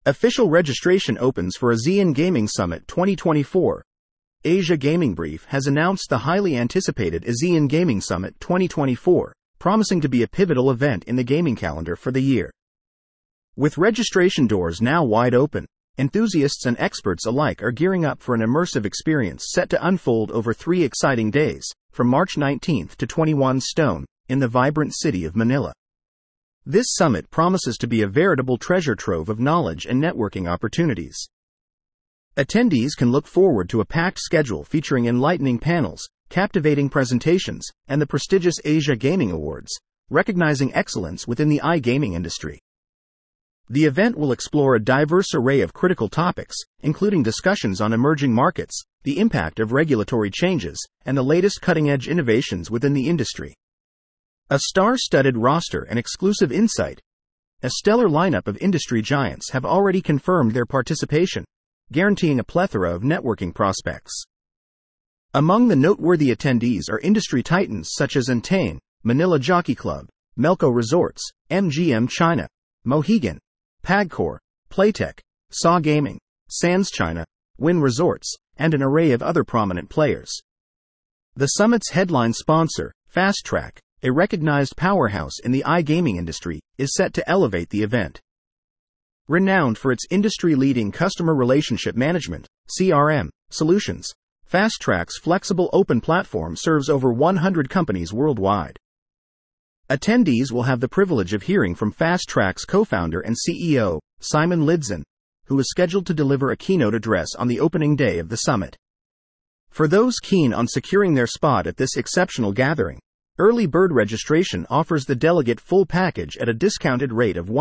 Official registration opens for ASEAN Gaming Summit 2024. Asia Gaming Brief has announced the highly anticipated ASEAN Gaming Summit 2024, promising to be a pivotal event in the gaming calendar for the year. With registration doors now wide open, enthusiasts and experts alike are gearing up for an immersive experience set to unfold over 3 exciting days, from March 19 to 21 in the vibrant city of Manila. This summit promises to be a veritable treasure trove of knowledge and networking opportunities. Attendees can look forward to a packed schedule featuring enlightening panels, captivating presentations, and the prestigious Asia Gaming Awards, recognizing excellence within the iGaming industry. The event will explore a diverse array of critical topics, including discussions on emerging markets, the impact of regulatory changes, and the latest cutting-edge innovations within the industry. A star-studded roster and exclusive insight, a stellar lineup of industry giants have already confirmed their participation, guaranteeing a plethora of networking prospects. Among the noteworthy attendees are industry titans such as Entain, Manila Jockey Club, Melco Resorts, MGM China, Mohegan, Pagcor, Playtech, SAW Gaming, Sands China, Wynn Resorts, and an array of other prominent players. The summit's headline sponsor, Fastrack, a recognized powerhouse in the iGaming industry, is set to elevate the event. Renowned for its industry-leading customer relationship management (CRM) solutions, Fastrack's flexible open platform serves over 100 companies worldwide. Attendees will have the privilege of hearing from Fastrack's co-founder and CEO, Simon Lidson, who is scheduled to deliver a keynote address on the opening day of the summit. For those keen on securing their spot at this exceptional gathering, early bird registration offers the delegate full package at a discounted rate of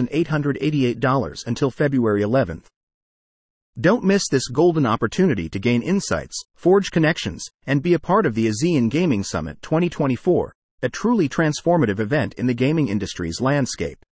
$1,888 until February 11th. Don't miss this golden opportunity to gain insights, forge connections, and be a part of the ASEAN Gaming Summit 2024, a truly transformative event in the gaming industry's landscape.